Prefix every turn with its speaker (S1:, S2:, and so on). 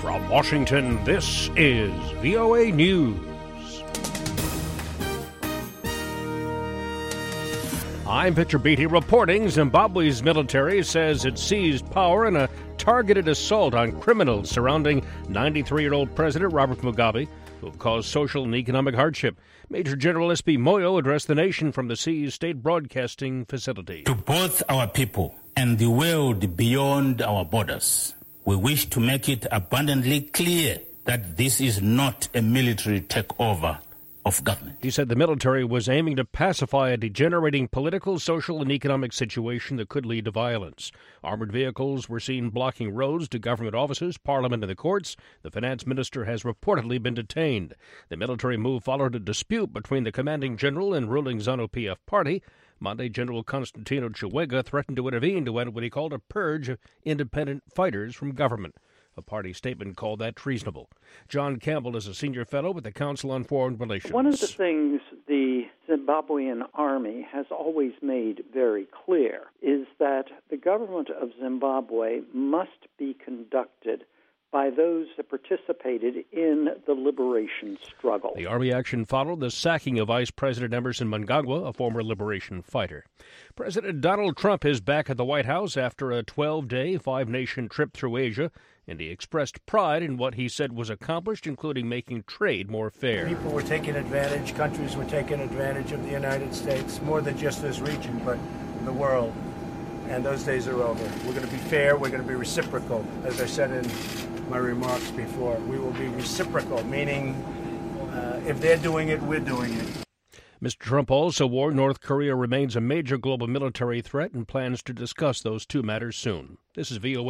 S1: From Washington, this is VOA News. I'm Victor Beatty reporting. Zimbabwe's military says it seized power in a targeted assault on criminals surrounding 93-year-old President Robert Mugabe, who have caused social and economic hardship. Major General S.P. Moyo addressed the nation from the seized state broadcasting facility.
S2: To both our people and the world beyond our borders, we wish to make it abundantly clear that this is not a military takeover of government.
S1: He said the military was aiming to pacify a degenerating political, social, and economic situation that could lead to violence. Armored vehicles were seen blocking roads to government offices, parliament, and the courts. The finance minister has reportedly been detained. The military move followed a dispute between the commanding general and ruling ZANU-PF party. Monday, General Constantino Chiwenga threatened to intervene to end what he called a purge of independent fighters from government. A party statement called that treasonable. John Campbell is a senior fellow with the Council on Foreign Relations.
S3: One of the things the Zimbabwean army has always made very clear is that the government of Zimbabwe must be conducted by those that participated in the liberation struggle.
S1: The army action followed the sacking of Vice President Emmerson Mnangagwa, a former liberation fighter. President Donald Trump is back at the White House after a 12-day, five-nation trip through Asia, and he expressed pride in what he said was accomplished, including making trade more fair.
S4: People were taking advantage, countries were taking advantage of the United States, more than just this region, but the world. And those days are over. We're going to be fair, we're going to be reciprocal, as I said in my remarks before. We will be reciprocal, meaning if they're doing it, we're doing it.
S1: Mr. Trump also warned North Korea remains a major global military threat and plans to discuss those two matters soon. This is VOA.